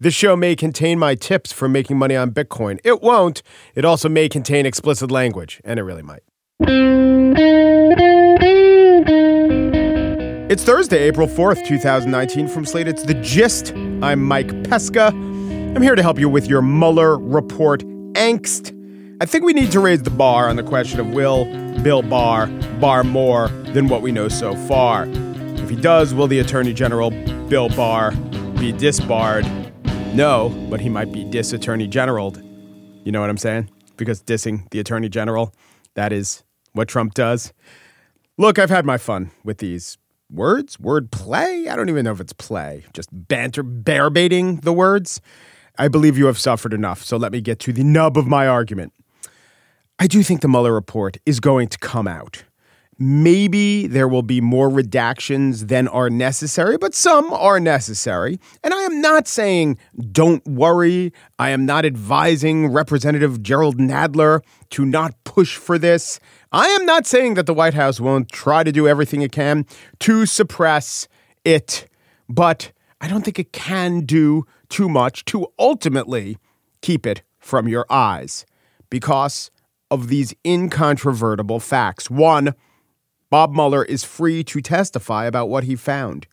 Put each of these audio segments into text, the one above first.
This show may contain my tips for making money on Bitcoin. It won't. It also may contain explicit language, and it really might. It's Thursday, April 4th, 2019. From Slate, it's The Gist. I'm Mike Pesca. I'm here to help you with your Mueller report angst. I think we need to raise the bar on the question of will Bill Barr bar more than what we know so far. If he does, will the Attorney General, Bill Barr, be disbarred? No, but he might be dis-Attorney Generaled. You know what I'm saying? Because dissing the Attorney General, that is what Trump does. Look, I've had my fun with these words, word play. I don't even know if it's play, just banter, bear baiting the words. I believe you have suffered enough, so let me get to the nub of my argument. I do think the Mueller report is going to come out. Maybe there will be more redactions than are necessary, but some are necessary. And I am not saying don't worry. I am not advising Representative Jerrold Nadler to not push for this. I am not saying that the White House won't try to do everything it can to suppress it, but I don't think it can do too much to ultimately keep it from your eyes because of these incontrovertible facts. One, Bob Mueller is free to testify about what he found.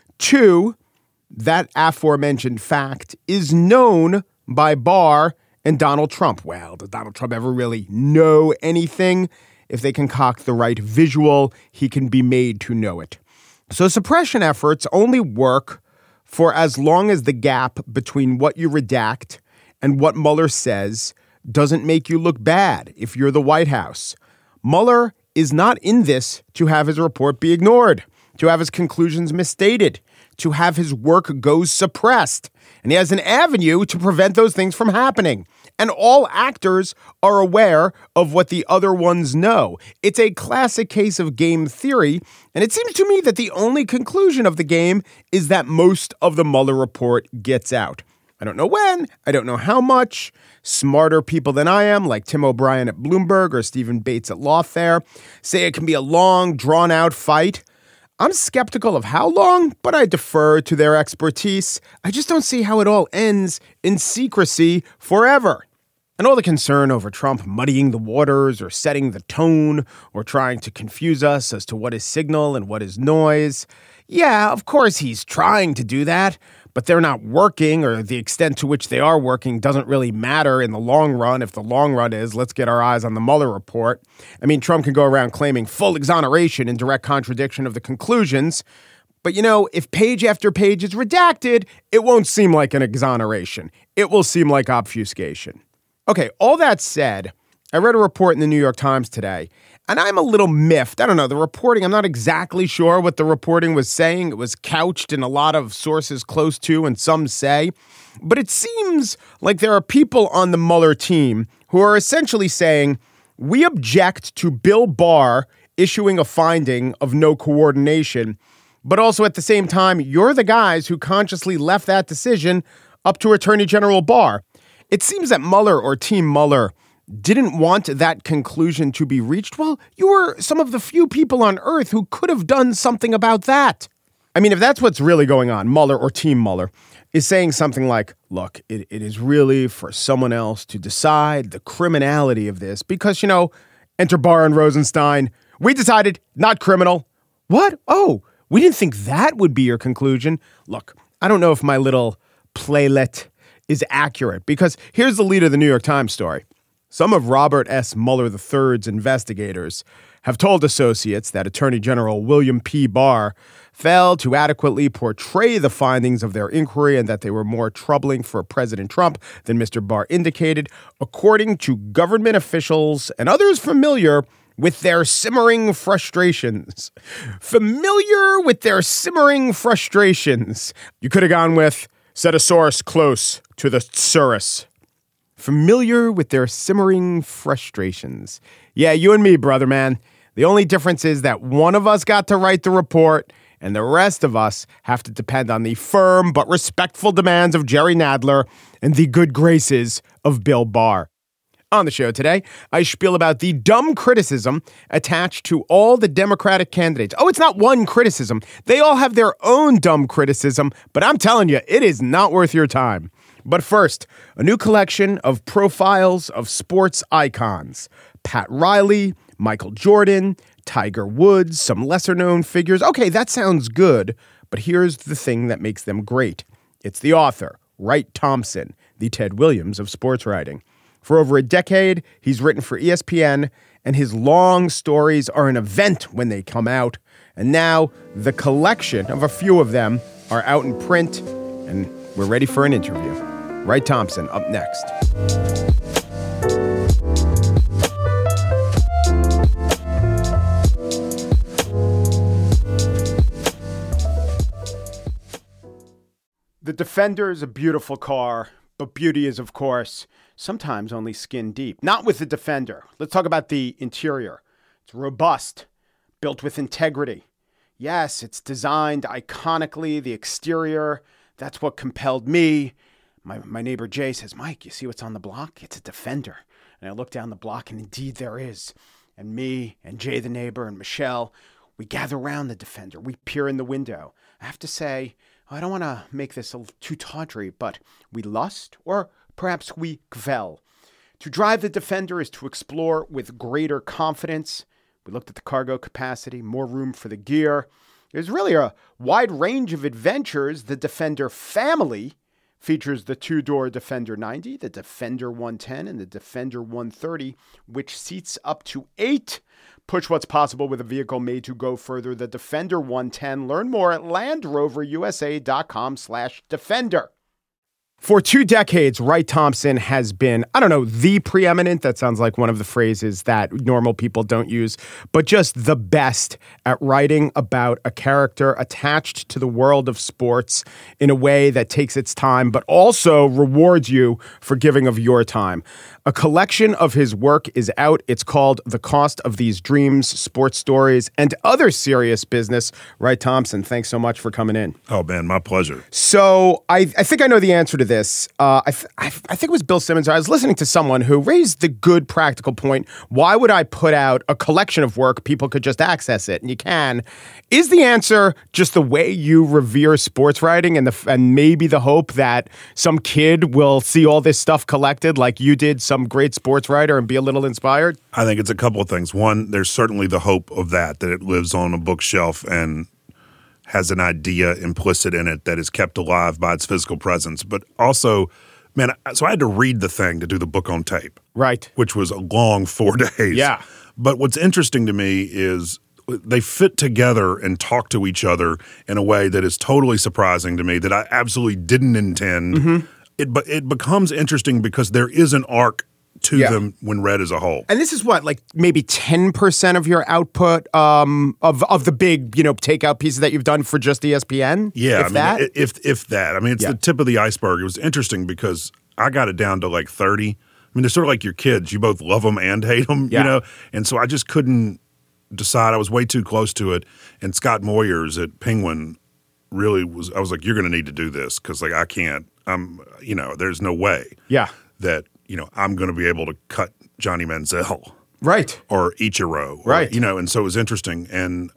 Two, that aforementioned fact is known by Barr and Donald Trump. Well, does Donald Trump ever really know anything? If they concoct the right visual, he can be made to know it. So suppression efforts only work for as long as the gap between what you redact and what Mueller says doesn't make you look bad if you're the White House. Mueller is not in this to have his report be ignored, to have his conclusions misstated, to have his work go suppressed. And he has an avenue to prevent those things from happening. And all actors are aware of what the other ones know. It's a classic case of game theory. And it seems to me that the only conclusion of the game is that most of the Mueller report gets out. I don't know when. I don't know how much. Smarter people than I am, like Tim O'Brien at Bloomberg or Stephen Bates at Lawfare, say it can be a long, drawn-out fight. I'm skeptical of how long, but I defer to their expertise. I just don't see how it all ends in secrecy forever. And all the concern over Trump muddying the waters or setting the tone or trying to confuse us as to what is signal and what is noise. Yeah, of course he's trying to do that, but they're not working, or the extent to which they are working doesn't really matter in the long run. If the long run is, let's get our eyes on the Mueller report. I mean, Trump can go around claiming full exoneration in direct contradiction of the conclusions. But, you know, if page after page is redacted, it won't seem like an exoneration. It will seem like obfuscation. Okay, all that said, I read a report in the New York Times today, and I'm a little miffed. I don't know, the reporting, I'm not exactly sure what the reporting was saying. It was couched in a lot of sources close to, and some say. But it seems like there are people on the Mueller team who are essentially saying, we object to Bill Barr issuing a finding of no coordination, but also at the same time, you're the guys who consciously left that decision up to Attorney General Barr. It seems that Mueller or Team Mueller didn't want that conclusion to be reached. Well, you were some of the few people on earth who could have done something about that. I mean, if that's what's really going on, Mueller or Team Mueller is saying something like, look, it is really for someone else to decide the criminality of this because, you know, enter Barr and Rosenstein. We decided not criminal. What? Oh, we didn't think that would be your conclusion. Look, I don't know if my little playlet is accurate because here's the lead of the New York Times story. Some of Robert S. Mueller III's investigators have told associates that Attorney General William P. Barr failed to adequately portray the findings of their inquiry and that they were more troubling for President Trump than Mr. Barr indicated, according to government officials and others familiar with their simmering frustrations. Familiar with their simmering frustrations. You could have gone with, said a source close to the thesaurus. Familiar with their simmering frustrations. Yeah, you and me, brother, man. The only difference is that one of us got to write the report and the rest of us have to depend on the firm but respectful demands of Jerry Nadler and the good graces of Bill Barr. On the show today, I spiel about the dumb criticism attached to all the Democratic candidates. Oh, it's not one criticism. They all have their own dumb criticism, but I'm telling you, it is not worth your time. But first, a new collection of profiles of sports icons. Pat Riley, Michael Jordan, Tiger Woods, some lesser-known figures. Okay, that sounds good, but here's the thing that makes them great. It's the author, Wright Thompson, the Ted Williams of sports writing. For over a decade, he's written for ESPN, and his long stories are an event when they come out. And now, the collection of a few of them are out in print, and we're ready for an interview. Wright Thompson up next. The Defender is a beautiful car, but beauty is, of course, sometimes only skin deep. Not with the Defender. Let's talk about the interior. It's robust, built with integrity. Yes, it's designed iconically. The exterior, that's what compelled me. My neighbor Jay says, Mike, you see what's on the block? It's a Defender. And I look down the block, and indeed there is. And me and Jay the neighbor and Michelle, we gather around the Defender. We peer in the window. I have to say, I don't want to make this too tawdry, but we lust, or perhaps we kvel. To drive the Defender is to explore with greater confidence. We looked at the cargo capacity, more room for the gear. There's really a wide range of adventures. The Defender family features the two-door Defender 90, the Defender 110, and the Defender 130, which seats up to 8. Push what's possible with a vehicle made to go further. The Defender 110. Learn more at LandRoverUSA.com/Defender. For 2 decades, Wright Thompson has been, the preeminent. That sounds like one of the phrases that normal people don't use, but just the best at writing about a character attached to the world of sports in a way that takes its time, but also rewards you for giving of your time. A collection of his work is out. It's called The Cost of These Dreams, Sports Stories, and Other Serious Business. Wright Thompson, thanks so much for coming in. Oh, man, my pleasure. So I think I know the answer to this. I think it was Bill Simmons. I was listening to someone who raised the good practical point. Why would I put out a collection of work? People could just access it, and you can. Is the answer just the way you revere sports writing and maybe the hope that some kid will see all this stuff collected like you did, some great sports writer, and be a little inspired? I think it's a couple of things. One, there's certainly the hope of that it lives on a bookshelf and has an idea implicit in it that is kept alive by its physical presence. But also, man, so I had to read the thing to do the book on tape. Right. Which was a long 4 days. Yeah. But what's interesting to me is they fit together and talk to each other in a way that is totally surprising to me, that I absolutely didn't intend. Mm-hmm. It becomes interesting because there is an arc to them when read as a whole. And this is what, like maybe 10% of your output of the big, takeout pieces that you've done for just ESPN? Yeah, if that. I mean, it's the tip of the iceberg. It was interesting because I got it down to like 30. I mean, they're sort of like your kids. You both love them and hate them, And so I just couldn't decide. I was way too close to it. And Scott Moyers at Penguin really was, I was like, you're going to need to do this because like I can't. There's no way that, I'm going to be able to cut Johnny Manziel. Right. Or Ichiro. Right. And so it was interesting. And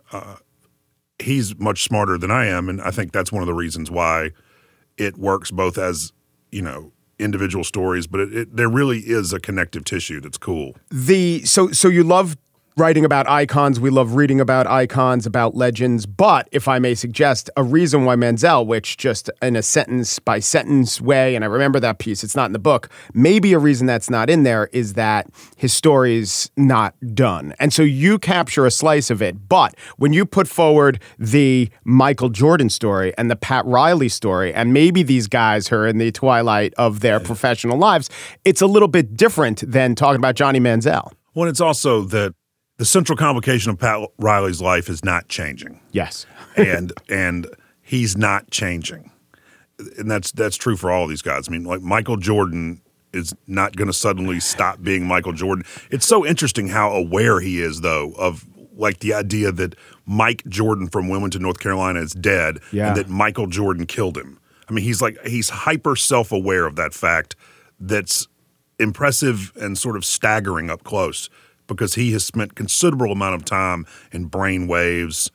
he's much smarter than I am. And I think that's one of the reasons why it works both as, individual stories, but there really is a connective tissue that's cool. So you love writing about icons. We love reading about icons, about legends. But if I may suggest, a reason why Manziel, which just in a sentence by sentence way, and I remember that piece, it's not in the book, maybe a reason that's not in there is that his story's not done. And so you capture a slice of it. But when you put forward the Michael Jordan story and the Pat Riley story, and maybe these guys who are in the twilight of their professional lives, it's a little bit different than talking about Johnny Manziel. Well, it's also that the central complication of Pat Riley's life is not changing. Yes. and he's not changing. And that's true for all of these guys. I mean, like Michael Jordan is not going to suddenly stop being Michael Jordan. It's so interesting how aware he is, though, of like the idea that Mike Jordan from Wilmington, North Carolina is dead and that Michael Jordan killed him. I mean, he's hyper self-aware of that fact that's impressive and sort of staggering up close because he has spent considerable amount of time in brain waves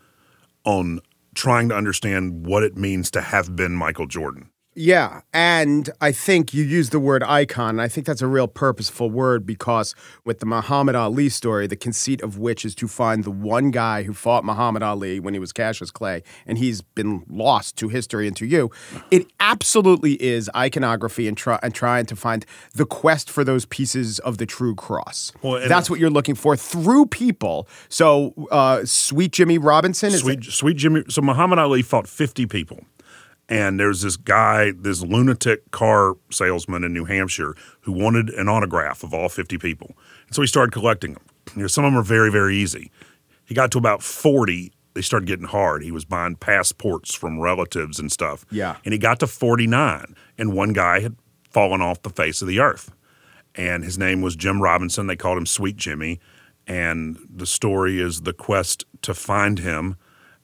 on trying to understand what it means to have been Michael Jordan. Yeah, and I think you used the word icon, and I think that's a real purposeful word because with the Muhammad Ali story, the conceit of which is to find the one guy who fought Muhammad Ali when he was Cassius Clay, and he's been lost to history and to you, it absolutely is iconography and trying to find the quest for those pieces of the true cross. Well, that's what you're looking for through people. So Sweet Jimmy Robinson? Sweet Jimmy. So Muhammad Ali fought 50 people. And there's this guy, this lunatic car salesman in New Hampshire who wanted an autograph of all 50 people. And so he started collecting them. Some of them are very, very easy. He got to about 40. They started getting hard. He was buying passports from relatives and stuff. Yeah. And he got to 49, and one guy had fallen off the face of the earth. And his name was Jim Robinson. They called him Sweet Jimmy. And the story is the quest to find him.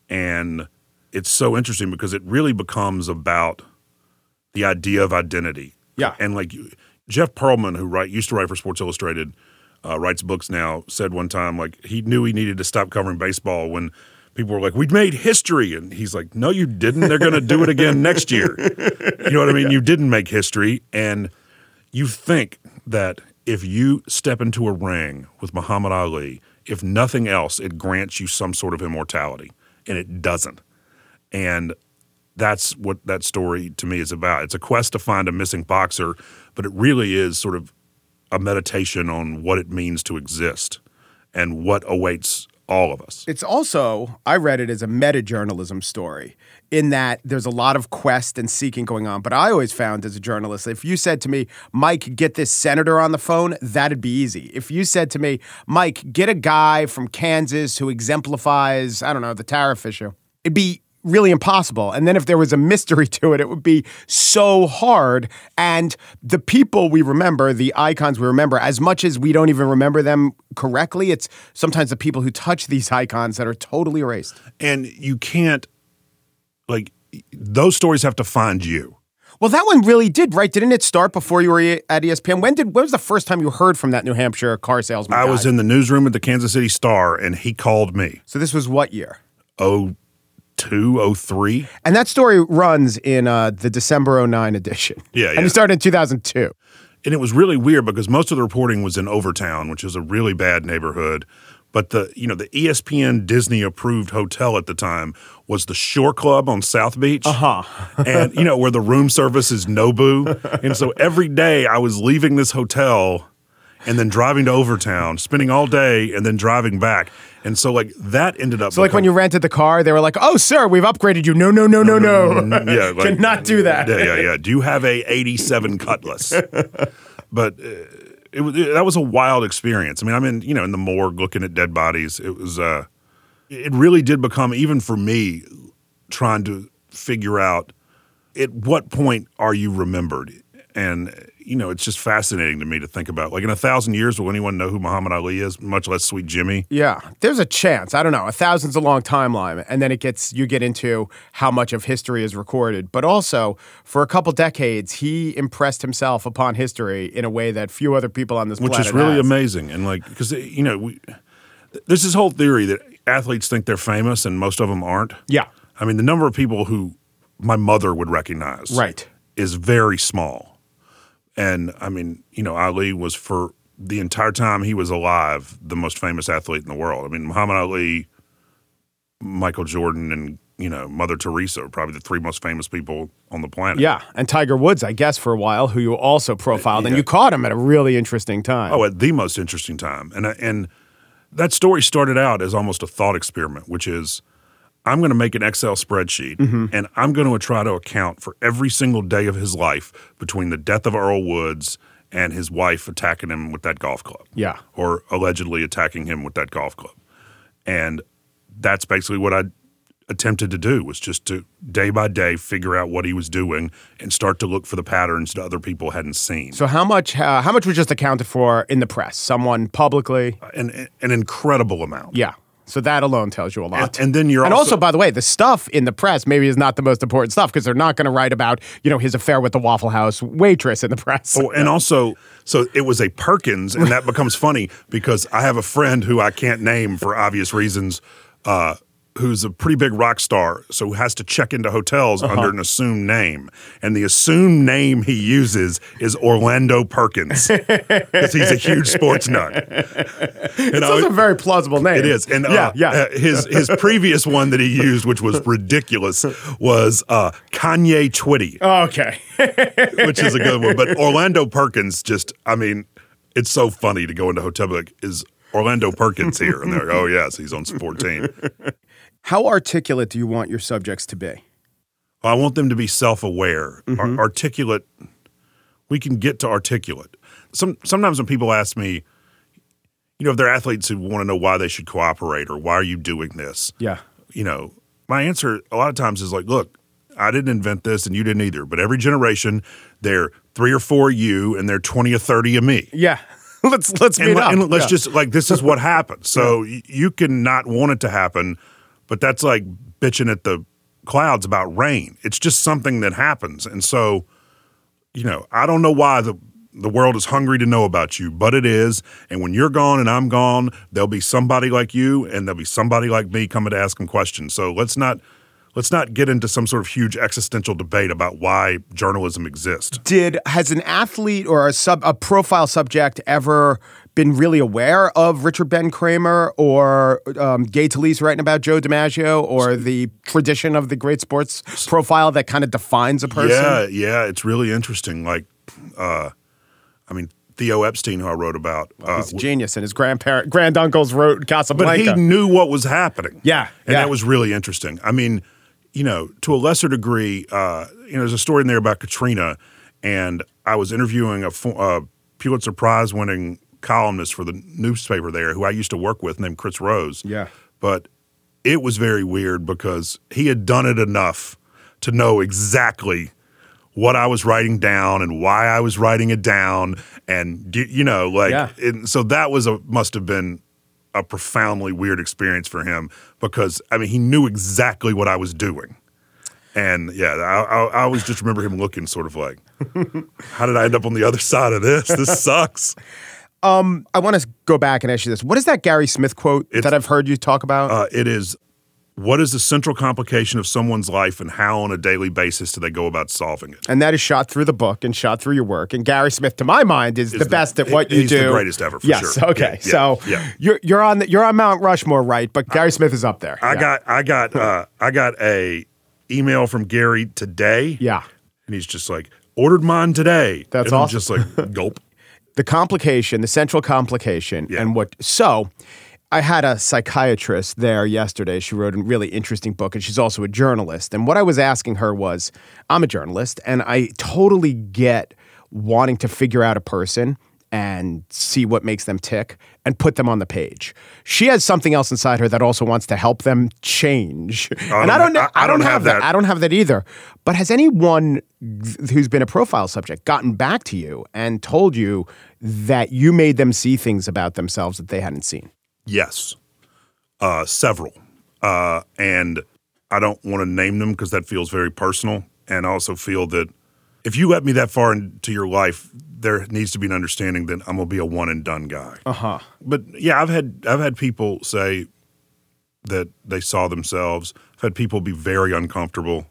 And it's so interesting because it really becomes about the idea of identity. Yeah. And like Jeff Pearlman, who used to write for Sports Illustrated, writes books now, said one time, like, he knew he needed to stop covering baseball when people were like, we made history. And he's like, no, you didn't. They're going to do it again next year. You know what I mean? Yeah. You didn't make history. And you think that if you step into a ring with Muhammad Ali, if nothing else, it grants you some sort of immortality. And it doesn't. And that's what that story to me is about. It's a quest to find a missing boxer, but it really is sort of a meditation on what it means to exist and what awaits all of us. It's also, I read it as a meta-journalism story in that there's a lot of quest and seeking going on. But I always found as a journalist, if you said to me, Mike, get this senator on the phone, that'd be easy. If you said to me, Mike, get a guy from Kansas who exemplifies, I don't know, the tariff issue, it'd be really impossible. And then if there was a mystery to it, it would be so hard. And the people we remember, the icons we remember, as much as we don't even remember them correctly, it's sometimes the people who touch these icons that are totally erased. And you can't, like, those stories have to find you. Well, that one really did, right? Didn't it start before you were at ESPN? When was the first time you heard from that New Hampshire car salesman guy? I was in the newsroom at the Kansas City Star, and he called me. So this was what year? 2003. And that story runs in the December 2009 edition. Yeah. And it started in 2002. And it was really weird because most of the reporting was in Overtown, which is a really bad neighborhood. But the ESPN Disney approved hotel at the time was the Shore Club on South Beach. And where the room service is Nobu. And so every day I was leaving this hotel and then driving to Overtown, spending all day and then driving back. And so like that ended up. So like when you rented the car, they were like, "Oh, sir, we've upgraded you." No. Yeah, like, cannot do that. Yeah. Do you have a '87 Cutlass? But that was a wild experience. I mean, I'm in the morgue looking at dead bodies. It was it really did become, even for me, trying to figure out at what point are you remembered. And it's just fascinating to me to think about. Like in 1,000 years, will anyone know who Muhammad Ali is, much less Sweet Jimmy? Yeah, there's a chance. I don't know. 1,000's a long timeline, and then you get into how much of history is recorded. But also, for a couple decades, he impressed himself upon history in a way that few other people on this planet has. Which is really has. amazing. And like, because there's this whole theory that athletes think they're famous, and most of them aren't. Yeah. I mean, the number of people who my mother would recognize, is very small. And I mean, Ali was, for the entire time he was alive, the most famous athlete in the world. I mean, Muhammad Ali, Michael Jordan, and Mother Teresa are probably the three most famous people on the planet. Yeah, and Tiger Woods, I guess, for a while, who you also profiled, and you caught him at a really interesting time. Oh, at the most interesting time. And that story started out as almost a thought experiment, which is, I'm going to make an Excel spreadsheet, and I'm going to try to account for every single day of his life between the death of Earl Woods and his wife attacking him with that golf club. Yeah. Or allegedly attacking him with that golf club. And that's basically what I attempted to do, was just to day by day figure out what he was doing and start to look for the patterns that other people hadn't seen. So how much was just accounted for in the press? Someone publicly? An incredible amount. Yeah. So that alone tells you a lot. And then you're also, by the way, the stuff in the press maybe is not the most important stuff because they're not going to write about, his affair with the Waffle House waitress in the press. Oh, and also, so it was a Perkins, and that becomes funny because I have a friend who I can't name for obvious reasons, who's a pretty big rock star, so has to check into hotels under an assumed name. And the assumed name he uses is Orlando Perkins because he's a huge sports nut. It's also a very plausible name. It is. And his previous one that he used, which was ridiculous, was Kanye Twitty. Okay. Which is a good one. But Orlando Perkins it's so funny to go into a hotel and be like, is Orlando Perkins here? And they're like, oh, yes, he's on Sport Team. How articulate do you want your subjects to be? I want them to be self-aware. Articulate. We can get to articulate. Sometimes when people ask me, if they're athletes who want to know why they should cooperate or why are you doing this? Yeah. My answer a lot of times is like, look, I didn't invent this and you didn't either. But every generation, there are 3 or 4 of you and there are 20 or 30 of me. Yeah. Let's meet up. And let's just this is what happens. So you can not want it to happen, but that's like bitching at the clouds about rain. It's just something that happens. And so, I don't know why the world is hungry to know about you, but it is. And when you're gone and I'm gone, there'll be somebody like you and there'll be somebody like me coming to ask them questions. So let's not get into some sort of huge existential debate about why journalism exists. Has an athlete or a profile subject ever been really aware of Richard Ben Kramer or Gay Talese writing about Joe DiMaggio or the tradition of the great sports profile that kind of defines a person? Yeah, it's really interesting. Like, Theo Epstein, who I wrote about. He's a genius, and his granduncles wrote Casablanca. But he knew what was happening. Yeah. And that was really interesting. To a lesser degree, there's a story in there about Katrina, and I was interviewing a Pulitzer Prize-winning columnist for the newspaper there who I used to work with named Chris Rose. Yeah. But it was very weird because he had done it enough to know exactly what I was writing down and why I was writing it down. And, so that must have been a profoundly weird experience for him because, he knew exactly what I was doing. And, I always just remember him looking sort of like, how did I end up on the other side of this? This sucks. I want to go back and ask you this. What is that Gary Smith quote that I've heard you talk about? It is, what is the central complication of someone's life and how on a daily basis do they go about solving it? And that is shot through the book and shot through your work. And Gary Smith, to my mind, is the best at what you do. He's the greatest ever, for sure. Yes, okay. You're on Mount Rushmore, right? But Gary Smith is up there. I got a email from Gary today. Yeah. And he's just like, ordered mine today. That's and awesome. I'm just like, gulp. The central complication, so I had a psychiatrist there yesterday. She wrote a really interesting book, and she's also a journalist. And what I was asking her was, I'm a journalist, and I totally get wanting to figure out a person and see what makes them tick and put them on the page. She has something else inside her that also wants to help them change. I don't have that. I don't have that either. But has anyone who's been a profile subject gotten back to you and told you that you made them see things about themselves that they hadn't seen? Yes. Several. And I don't want to name them because that feels very personal. And I also feel that if you let me that far into your life, there needs to be an understanding that I'm gonna be a one and done guy. But yeah, I've had people say that they saw themselves. I've had people be very uncomfortable.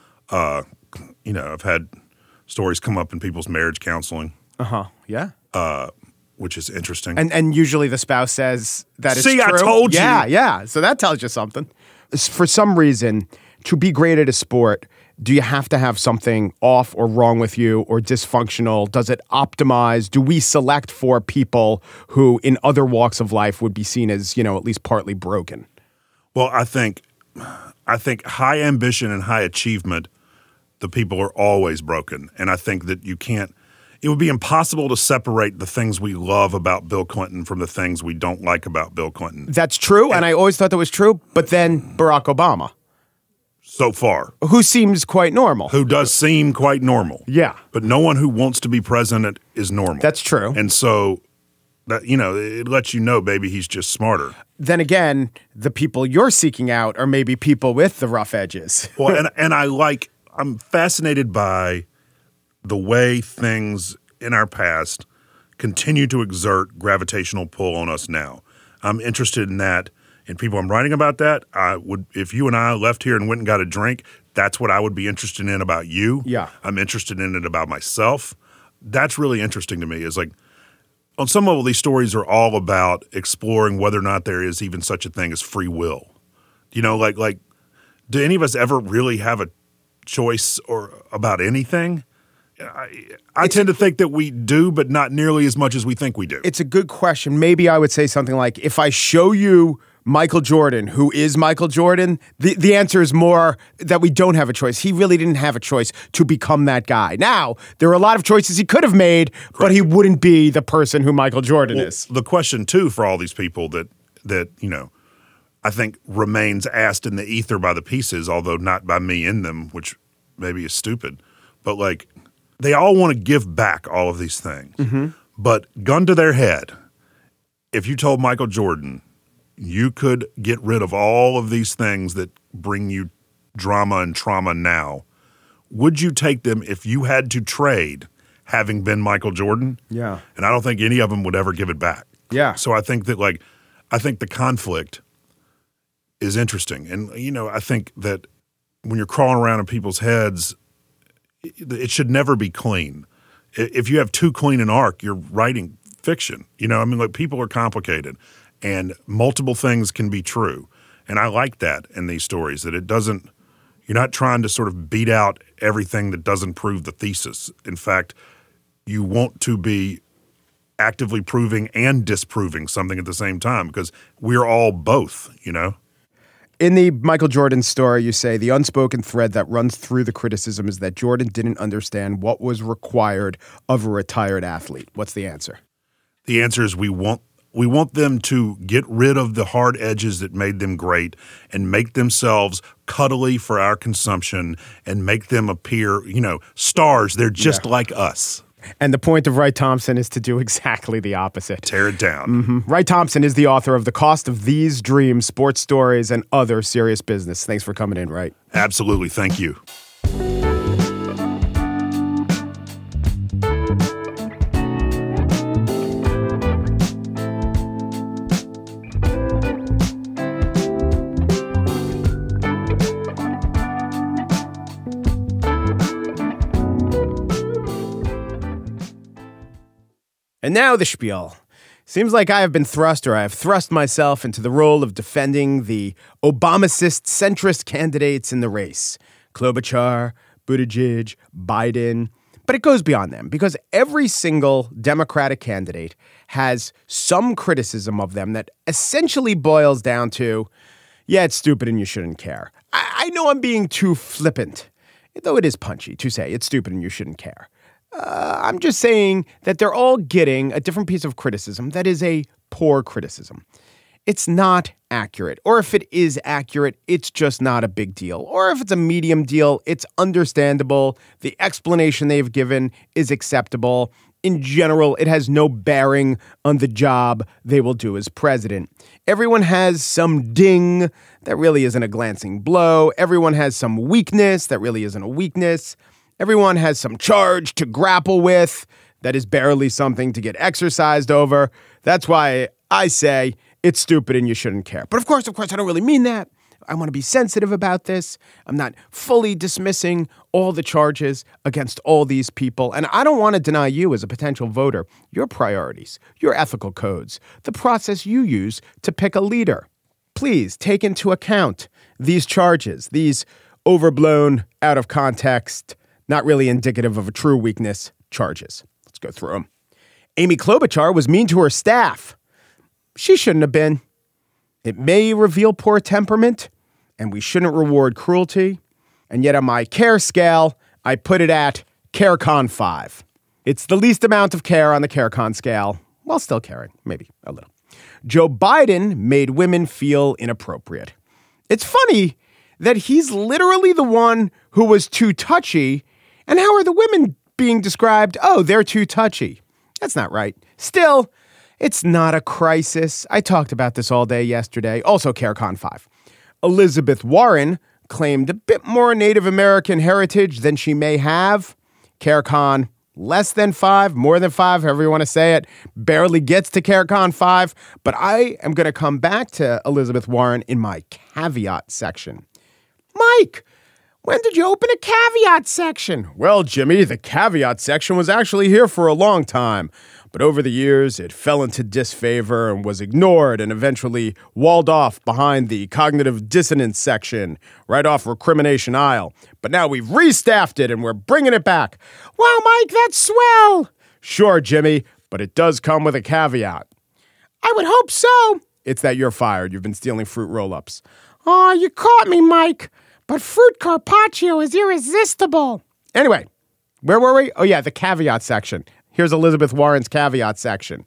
I've had stories come up in people's marriage counseling. Yeah. Which is interesting. And usually the spouse says that it's true. See, I told you. Yeah. So that tells you something. For some reason, to be great at a sport, do you have to have something off or wrong with you or dysfunctional? Does it optimize? Do we select for people who in other walks of life would be seen as, at least partly broken? Well, I think high ambition and high achievement, the people are always broken. And I think that it would be impossible to separate the things we love about Bill Clinton from the things we don't like about Bill Clinton. That's true, and I always thought that was true. But then Barack Obama. So far. Who seems quite normal. Who does seem quite normal. Yeah. But no one who wants to be president is normal. That's true. And so, that it lets you know, baby, he's just smarter. then again, the people you're seeking out are maybe people with the rough edges. Well, and I'm fascinated by the way things in our past continue to exert gravitational pull on us now. I'm interested in that. And people, I'm writing about that. If you and I left here and went and got a drink, that's what I would be interested in about you. Yeah. I'm interested in it about myself. That's really interesting to me. Is like, on some level, these stories are all about exploring whether or not there is even such a thing as free will. You know, like, do any of us ever really have a choice or about anything? I tend to think that we do, but not nearly as much as we think we do. It's a good question. Maybe I would say something like, if I show you Michael Jordan, who is Michael Jordan, the answer is more that we don't have a choice. He really didn't have a choice to become that guy. Now, there are a lot of choices he could have made, but he wouldn't be the person who Michael Jordan is. The question, too, for all these people that I think remains asked in the ether by the pieces, although not by me in them, which maybe is stupid. But, like, they all want to give back all of these things. Mm-hmm. But gun to their head, if you told Michael Jordan you could get rid of all of these things that bring you drama and trauma now, would you take them if you had to trade having been Michael Jordan? Yeah. And I don't think any of them would ever give it back. Yeah. So I think that, the conflict is interesting. And, I think that when you're crawling around in people's heads, it should never be clean. If you have too clean an arc, you're writing fiction. People are complicated. And multiple things can be true. And I like that in these stories, that you're not trying to sort of beat out everything that doesn't prove the thesis. In fact, you want to be actively proving and disproving something at the same time, because we're all both, In the Michael Jordan story, you say the unspoken thread that runs through the criticism is that Jordan didn't understand what was required of a retired athlete. What's the answer? The answer is we want them to get rid of the hard edges that made them great and make themselves cuddly for our consumption and make them appear, stars. They're just like us. And the point of Wright Thompson is to do exactly the opposite. Tear it down. Mm-hmm. Wright Thompson is the author of The Cost of These Dreams, Sports Stories, and Other Serious Business. Thanks for coming in, Wright. Absolutely. Thank you. And now the spiel. Seems like I have been thrust, or I have thrust myself into the role of defending the Obamacist centrist candidates in the race. Klobuchar, Buttigieg, Biden. But it goes beyond them, because every single Democratic candidate has some criticism of them that essentially boils down to, yeah, it's stupid and you shouldn't care. I know I'm being too flippant, though it is punchy to say it's stupid and you shouldn't care. I'm just saying that they're all getting a different piece of criticism that is a poor criticism. It's not accurate. Or if it is accurate, it's just not a big deal. Or if it's a medium deal, it's understandable. The explanation they've given is acceptable. In general, it has no bearing on the job they will do as president. Everyone has some ding that really isn't a glancing blow. Everyone has some weakness that really isn't a weakness. Everyone has some charge to grapple with that is barely something to get exercised over. That's why I say it's stupid and you shouldn't care. But of course, I don't really mean that. I want to be sensitive about this. I'm not fully dismissing all the charges against all these people. And I don't want to deny you as a potential voter your priorities, your ethical codes, the process you use to pick a leader. Please take into account these charges, these overblown, out of context, not really indicative of a true weakness charges. Let's go through them. Amy Klobuchar was mean to her staff. She shouldn't have been. It may reveal poor temperament, and we shouldn't reward cruelty. And yet on my care scale, I put it at CareCon 5. It's the least amount of care on the CareCon scale, while still caring, maybe a little. Joe Biden made women feel inappropriate. It's funny that he's literally the one who was too touchy. And how are the women being described? Oh, they're too touchy. That's not right. Still, It's not a crisis. I talked about this all day yesterday. Also, CareCon 5. Elizabeth Warren claimed a bit more Native American heritage than she may have. CareCon, less than 5, more than 5, however you want to say it, barely gets to CareCon 5. But I am going to come back to Elizabeth Warren in my caveat section. Mike, when did you open a caveat section? Well, Jimmy, the caveat section was actually here for a long time. But over the years, it fell into disfavor and was ignored and eventually walled off behind the cognitive dissonance section, right off recrimination aisle. But now we've restaffed it and we're bringing it back. Wow, Mike, that's swell. Sure, Jimmy, but it does come with a caveat. I would hope so. It's that you're fired. You've been stealing fruit roll-ups. Aw, you caught me, Mike. But fruit carpaccio is irresistible. Anyway, where were we? Oh, yeah, the caveat section. Here's Elizabeth Warren's caveat section.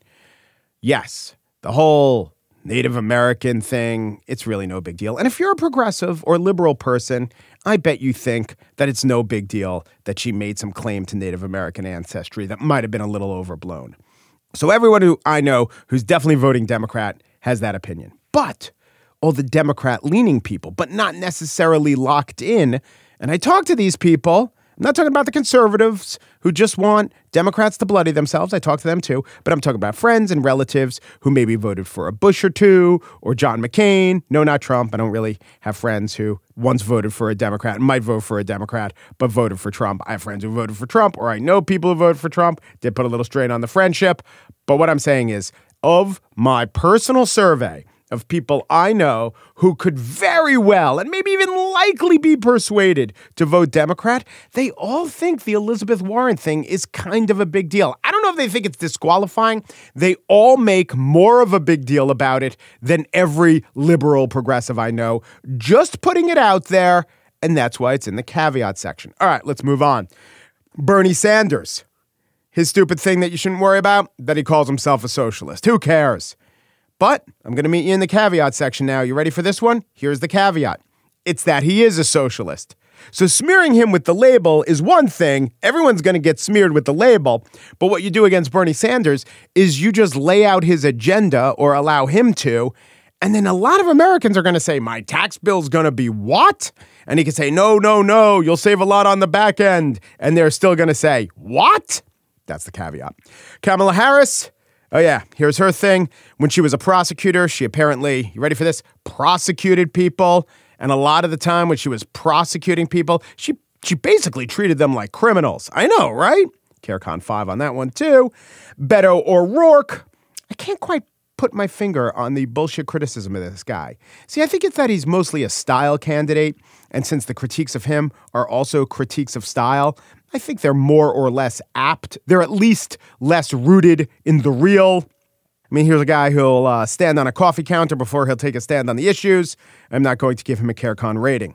Yes, the whole Native American thing, it's really no big deal. And if you're a progressive or liberal person, I bet you think that it's no big deal that she made some claim to Native American ancestry that might have been a little overblown. So everyone who I know who's definitely voting Democrat has that opinion. But all the Democrat-leaning people, but not necessarily locked in. And I talk to these people. I'm not talking about the conservatives who just want Democrats to bloody themselves. I talk to them too. But I'm talking about friends and relatives who maybe voted for a Bush or two or John McCain. No, not Trump. I don't really have friends who once voted for a Democrat and might vote for a Democrat, but voted for Trump. I have friends who voted for Trump, or I know people who voted for Trump. Did put a little strain on the friendship. But what I'm saying is, of my personal survey of people I know who could very well and maybe even likely be persuaded to vote Democrat, they all think the Elizabeth Warren thing is kind of a big deal. I don't know if they think it's disqualifying. They all make more of a big deal about it than every liberal progressive I know. Just putting it out there, and that's why it's in the caveat section. All right, let's move on. Bernie Sanders. His stupid thing that you shouldn't worry about, that he calls himself a socialist. Who cares? But I'm going to meet you in the caveat section now. You ready for this one? Here's the caveat. It's that he is a socialist. So smearing him with the label is one thing. Everyone's going to get smeared with the label. But what you do against Bernie Sanders is you just lay out his agenda or allow him to. And then a lot of Americans are going to say, my tax bill's going to be what? And he can say, no, you'll save a lot on the back end. And they're still going to say, what? That's the caveat. Kamala Harris. Oh, yeah, here's her thing. When she was a prosecutor, she apparently, you ready for this? Prosecuted people. And a lot of the time when she was prosecuting people, she basically treated them like criminals. I know, right? CareCon 5 on that one, too. Beto O'Rourke. I can't quite put my finger on the bullshit criticism of this guy. See, I think it's that he's mostly a style candidate. And since the critiques of him are also critiques of style, I think they're more or less apt. They're at least less rooted in the real. I mean, here's a guy who'll stand on a coffee counter before he'll take a stand on the issues. I'm not going to give him a CareCon rating.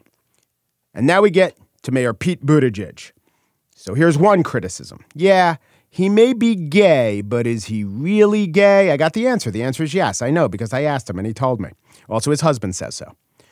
And now we get to Mayor Pete Buttigieg. So here's one criticism. Yeah, he may be gay, but is he really gay? I got the answer. The answer is yes. I know because I asked him and he told me. Also, his husband says so.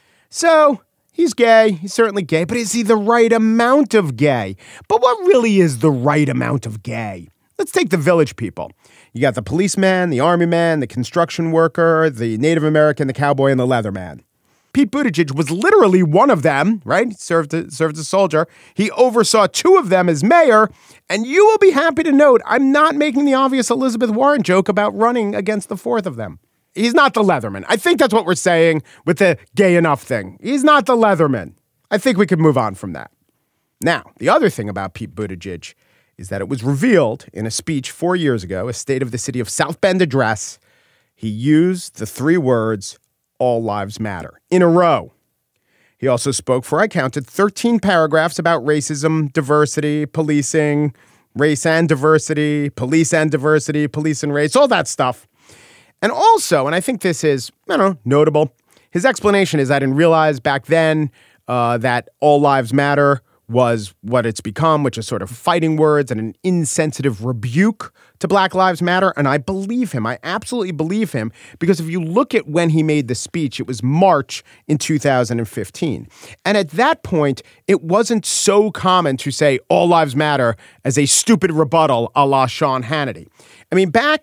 So he's gay. He's certainly gay, but is he the right amount of gay? But what really is the right amount of gay? Let's take the village people. You got the policeman, the army man, the construction worker, the Native American, the cowboy, and the leather man. Pete Buttigieg was literally one of them, right? He served as a soldier. He oversaw two of them as mayor. And you will be happy to note, I'm not making the obvious Elizabeth Warren joke about running against the fourth of them. He's not the Leatherman. I think that's what we're saying with the gay enough thing. He's not the Leatherman. I think we could move on from that. Now, the other thing about Pete Buttigieg is that it was revealed in a speech 4 years ago, a State of the City of South Bend address. He used the 3 words, all lives matter, in a row. He also spoke for, I counted, 13 paragraphs about racism, diversity, policing, race and diversity, police and diversity, police and race, all that stuff. And also, and I think this is, notable, his explanation is I didn't realize back then that all lives matter was what it's become, which is sort of fighting words and an insensitive rebuke to Black Lives Matter. And I believe him. I absolutely believe him, because if you look at when he made the speech, it was March in 2015. And at that point, it wasn't so common to say all lives matter as a stupid rebuttal a la Sean Hannity. I mean, back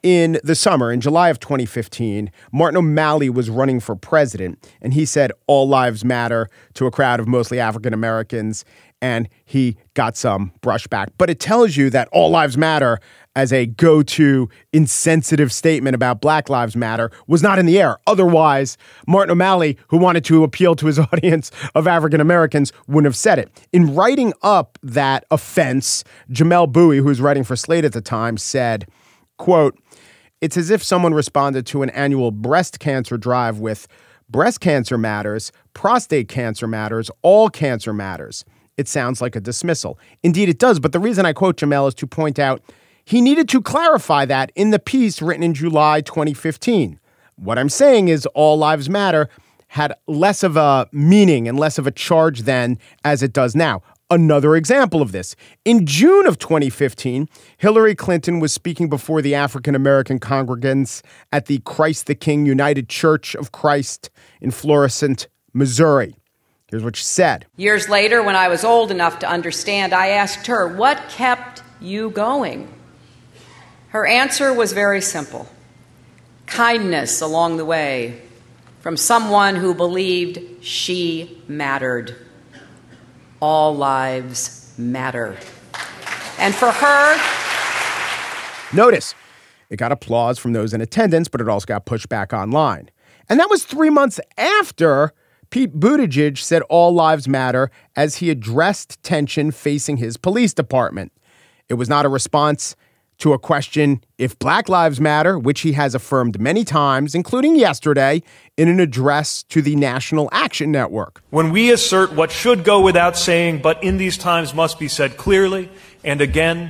In the summer, in July of 2015, Martin O'Malley was running for president, and he said all lives matter to a crowd of mostly African Americans, and he got some brushback. But it tells you that all lives matter as a go-to insensitive statement about Black Lives Matter was not in the air. Otherwise, Martin O'Malley, who wanted to appeal to his audience of African Americans, wouldn't have said it. In writing up that offense, Jamelle Bouie, who was writing for Slate at the time, said, quote, "It's as if someone responded to an annual breast cancer drive with breast cancer matters, prostate cancer matters, all cancer matters. It sounds like a dismissal." Indeed, it does. But the reason I quote Jamelle is to point out he needed to clarify that in the piece written in July 2015. What I'm saying is all lives matter had less of a meaning and less of a charge then as it does now. Another example of this. In June of 2015, Hillary Clinton was speaking before the African-American congregants at the Christ the King United Church of Christ in Florissant, Missouri. Here's what she said. Years later, when I was old enough to understand, I asked her, "What kept you going?" Her answer was very simple. Kindness along the way from someone who believed she mattered. All lives matter. And for her... Notice, it got applause from those in attendance, but it also got pushed back online. And that was 3 months after Pete Buttigieg said all lives matter as he addressed tension facing his police department. It was not a response to a question if Black Lives Matter, which he has affirmed many times, including yesterday, in an address to the National Action Network. When we assert what should go without saying, but in these times must be said clearly and again,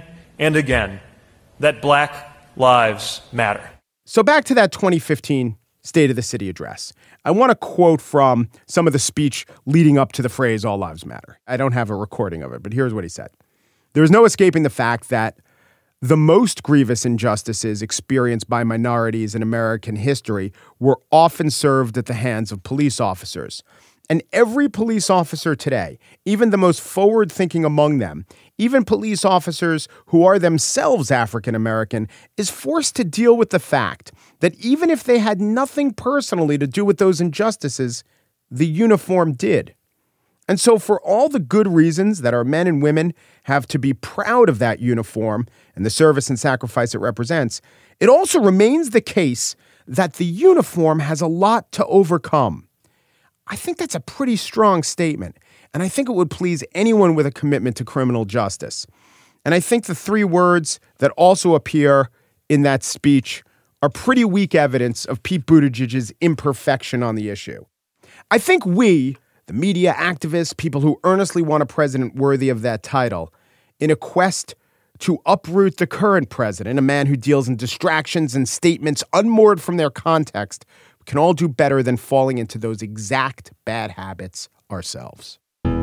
that Black lives matter. So back to that 2015 State of the City address. I want to quote from some of the speech leading up to the phrase all lives matter. I don't have a recording of it, but here's what he said. There is no escaping the fact that the most grievous injustices experienced by minorities in American history were often served at the hands of police officers. And every police officer today, even the most forward-thinking among them, even police officers who are themselves African American, is forced to deal with the fact that even if they had nothing personally to do with those injustices, the uniform did. And so for all the good reasons that our men and women have to be proud of that uniform and the service and sacrifice it represents, it also remains the case that the uniform has a lot to overcome. I think that's a pretty strong statement, and I think it would please anyone with a commitment to criminal justice. And I think the three words that also appear in that speech are pretty weak evidence of Pete Buttigieg's imperfection on the issue. I think we, the media, activists, people who earnestly want a president worthy of that title, in a quest to uproot the current president, a man who deals in distractions and statements unmoored from their context, can all do better than falling into those exact bad habits ourselves.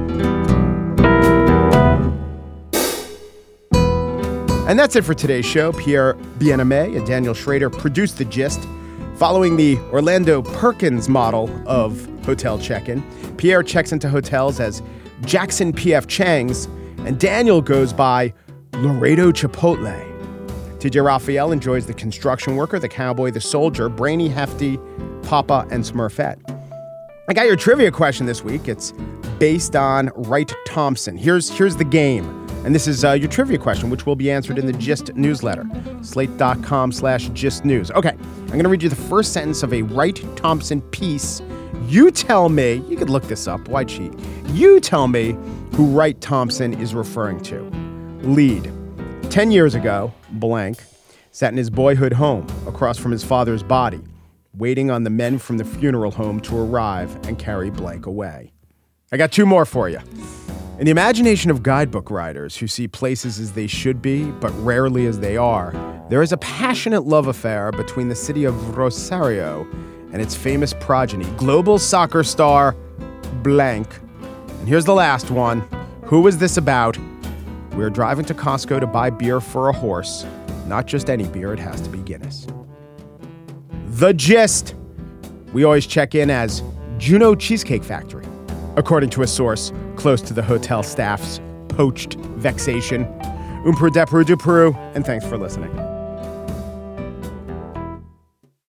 And that's it for today's show. Pierre Bienaimé and Daniel Schrader produced The Gist. Following the Orlando Perkins model of hotel check-in, Pierre checks into hotels as Jackson P.F. Chang's, and Daniel goes by Laredo Chipotle. TJ Raphael enjoys the construction worker, the cowboy, the soldier, Brainy, Hefty, Papa, and Smurfette. I got your trivia question this week. It's based on Wright Thompson. Here's the game. And this is your trivia question, which will be answered in the Gist newsletter, slate.com/gistnews. Okay, I'm going to read you the first sentence of a Wright Thompson piece. You tell me, you could look this up, why cheat? You tell me who Wright Thompson is referring to. Lead. 10 years ago, blank, sat in his boyhood home across from his father's body, waiting on the men from the funeral home to arrive and carry blank away. I got two more for you. In the imagination of guidebook writers who see places as they should be, but rarely as they are, there is a passionate love affair between the city of Rosario and its famous progeny, global soccer star blank. And here's the last one. Who is this about? We're driving to Costco to buy beer for a horse. Not just any beer, it has to be Guinness. The Gist. We always check in as Juno Cheesecake Factory, according to a source close to the hotel staff's poached vexation. Umpru depru dupru, and thanks for listening.